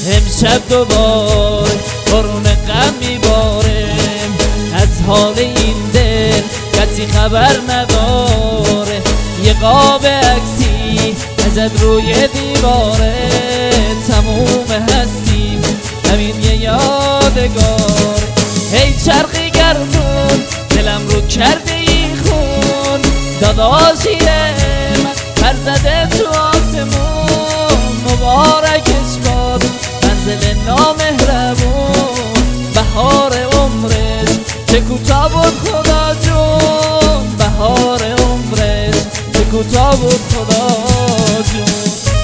امشب دوباره بارون غم میباره، از حال این دل کسی خبر نداره. یه قاب عکسی ازت روی دیواره، تموم هستیم همین یه یادگار. هی چرخی گردون دلم رو کرده ای خون، داداشی من پر زده تو آسمون. مبارکش باد منزل نامهربون، بهار عمرش چه کوتاه بود خدا جون، بهار عمرش چه کوتاه بود خدا جون.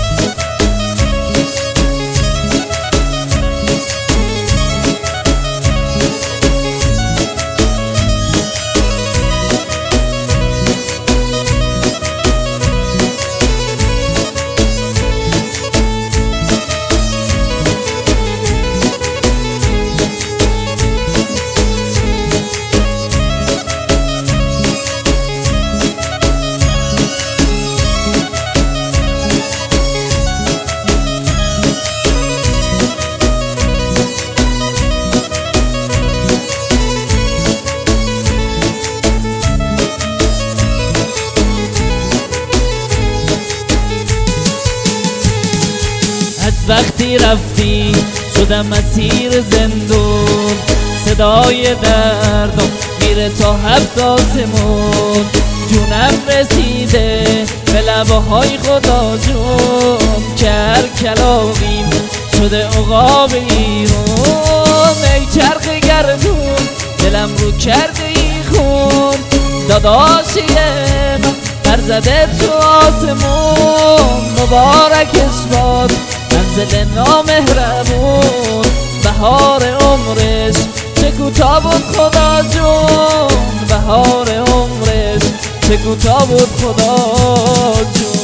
وقتی رفتی شدم اسیر زندون، صدای دردم میره تا هفت آسمون. جونم رسیده به لبهای خدا جون، که هر کلاغیم شده عقاب ایرون. ای چرخ گردون دلم رو کرده ای خون، داداشی من پر زده تو آسمون. مبارکش باد منزل نامهربون، بهار عمرش چه کوتاه بود خدا جون، بهار عمرش چه کوتاه بود خدا جون.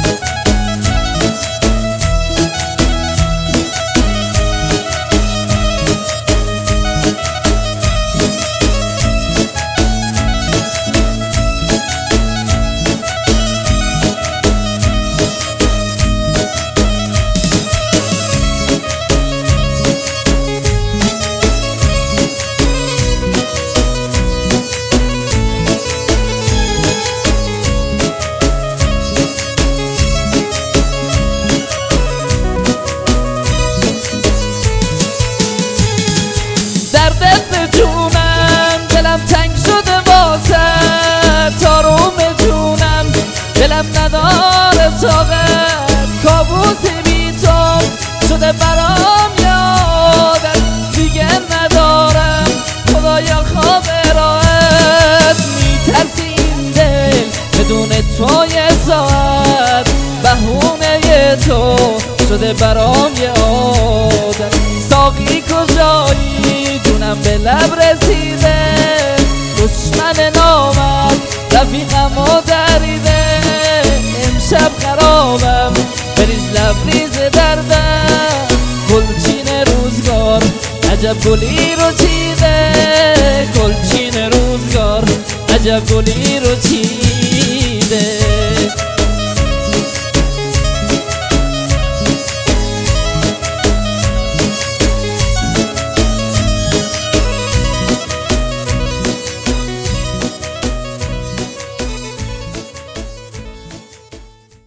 دردت به جونم دلم تنگ شده واسه، تاروم جونم دلم نداره طاقت. کابوس بی تو شده برام یادت، دیگه ندارم خدایا خواب راحت. میترسی این دل بدون تو یه ساعت، بهونه تو شده برام یه عادت. ساقی کجایی جونم به لب رسیده، دشمن نامم رفیقم و دریده. امشب خرابم بریز لبریز دردم، گلچین روزگار عجب گلی رو چیده، گلچین روزگار عجب گلی رو چیده.